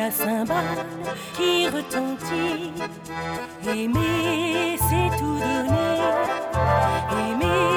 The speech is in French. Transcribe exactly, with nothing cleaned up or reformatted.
la cymbale qui retentit. Aimer, c'est tout donner. Aimer,